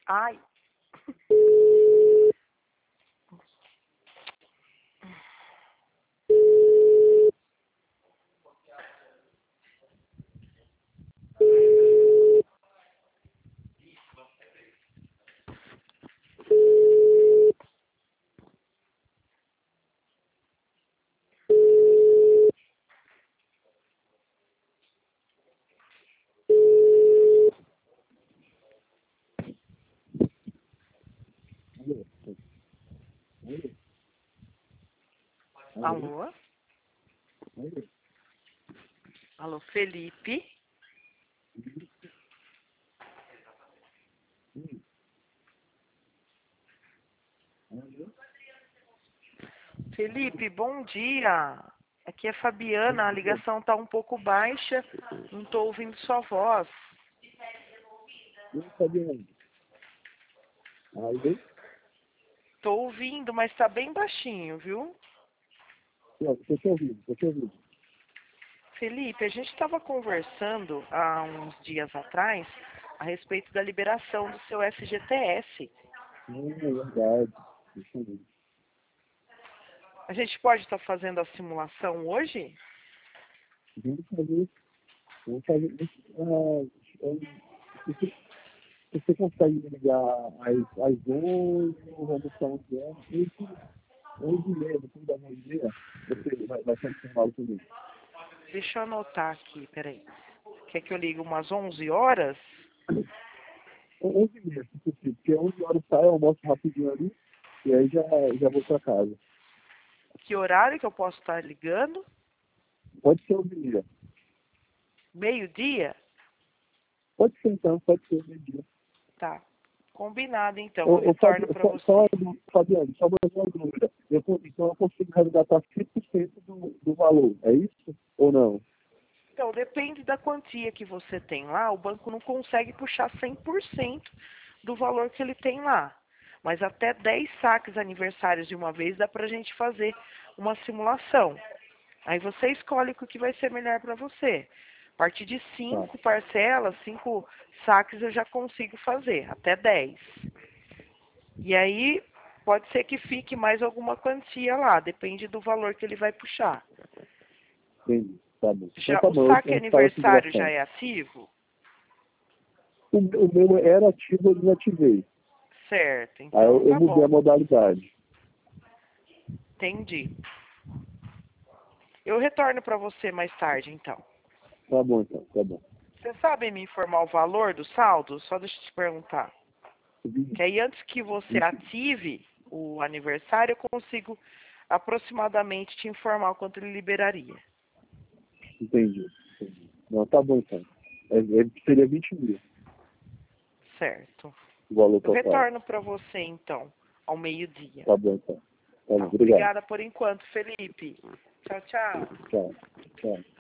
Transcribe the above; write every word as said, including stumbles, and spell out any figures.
Ai. Alô? Alô, Felipe? Felipe, bom dia. Aqui é Fabiana, a ligação tá um pouco baixa, não tô ouvindo sua voz. Não sabia ainda. Aí, Tô ouvindo, mas tá bem baixinho, viu? ó, tô te ouvindo, tô te ouvindo. Felipe, a gente estava conversando há uns dias atrás a respeito da liberação do seu F G T S. Não, é verdade. Deixa eu ver. A gente pode estar fazendo a simulação hoje? Vamos fazer, vamos fazer isso. Ah, eu- você, você consegue me ligar às, às onze, vamos estar onze horas, onze e meia, depois das onze e meia, você vai, vai ser informado comigo. Deixa eu anotar aqui, peraí. Quer que eu ligue umas onze horas? onze e meia, se possível, porque onze horas sai, eu almoço rapidinho ali, e aí já, já vou para casa. Que horário que eu posso estar ligando? Pode ser onze e meia. Meio-dia? Pode ser então, pode ser meio-dia. Tá. Combinado, então. Eu Ô, ô, Fabi- retorno para só, você. só, Fabiano, só mais uma dúvida. Eu, co- então eu consigo resgatar cem por cento do, do valor, é isso? Ou não? Então, depende da quantia que você tem lá. O banco não consegue puxar cem por cento do valor que ele tem lá. Mas até dez saques aniversários de uma vez dá pra gente fazer uma simulação. Aí você escolhe o que vai ser melhor para você. A partir de Tá, cinco parcelas, cinco saques eu já consigo fazer, até dez. E aí pode ser que fique mais alguma quantia lá, depende do valor que ele vai puxar. entendi. Tá bom. Então Já, tá o bom, eu, saque eu falo a aniversário já simulação. é ativo? O, meu- o meu era ativo, eu desativei. Certo, Aí então eu, eu tá mudei a bom, modalidade. entendi. Eu retorno para você mais tarde, então. Tá bom então, tá bom. Você sabe me informar o valor do saldo? Só deixa eu te perguntar. Que aí antes que você ative o aniversário, eu consigo aproximadamente te informar o quanto ele liberaria. Entendi, entendi. Não, tá bom então. É, é, seria vinte mil Certo. o valor Eu total. retorno para você, então, ao meio-dia. Tá bom então. Tá Tá. bom, obrigado. Obrigada por enquanto, Felipe. Tchau, tchau. Tchau. Tchau.